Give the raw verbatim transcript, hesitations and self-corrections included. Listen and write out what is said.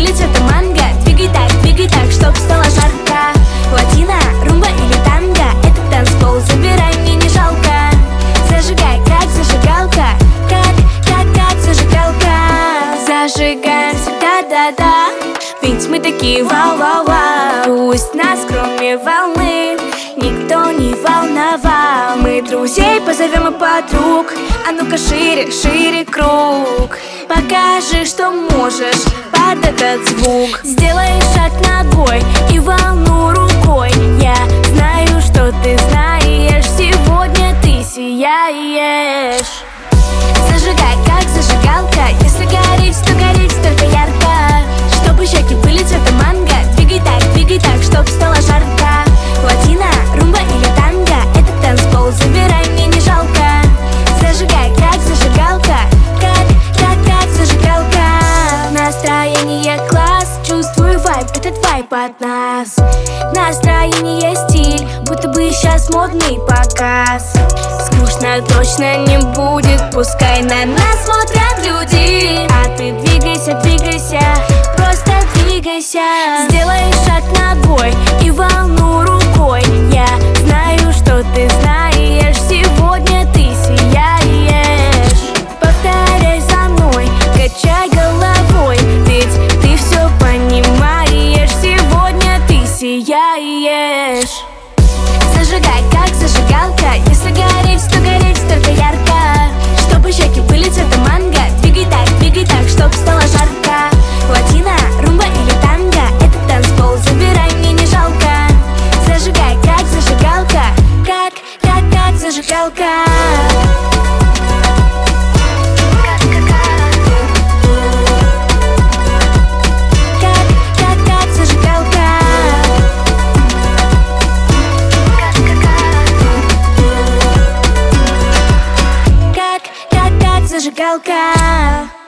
были цвета манго. Двигай так, двигай так, чтоб стало жарко. Латино, румба или танго, это танцпол, забирай, мне не жалко. Зажигай, как зажигалка, как, как, как зажигалка. Зажигаем всегда, да-да, ведь мы такие вау-вау-вау. Пусть нас кроме волны никто не волновал. Мы друзей позовем и подруг. А ну-ка шире, шире круг. Покажи, что можешь под этот звук. Сделай шаг ногой и волну рукой. Я знаю, что ты знаешь, сегодня ты сияешь. Зажигай, как зажигалка, если гореть, то гореть только ярко. Чтобы щеки были цвета манго. Двигай так, двигай так, чтоб стало жарко. Латино, румба или танго, это танцпол, забирай, мне не жалко. Зажигай, как зажигалка, как, как, как зажигалка. Настроение класс, чувствую вайб, этот вайб от нас. Настроение стиль, будто бы сейчас модный показ. Скучно точно не будет, пускай на нас смотрят люди. А ты двигайся, двигайся, просто двигайся. Сделай шаг ногой и волну рукой. Я знаю, что ты знаешь, сегодня ты сияешь. Повторяй за мной, качай головой, ведь ты все понимаешь, сегодня ты сияешь. Зажигай, как зажигалка, если гореть, то гореть только ярко. Чтобы щеки были цвета манго. Двигай так, двигай так, чтоб стало жарко. Латино, румба или танго, это танцпол, забирай, мне не жалко. Зажигай, как зажигалка, как, как, как зажигалка. Зажигалка.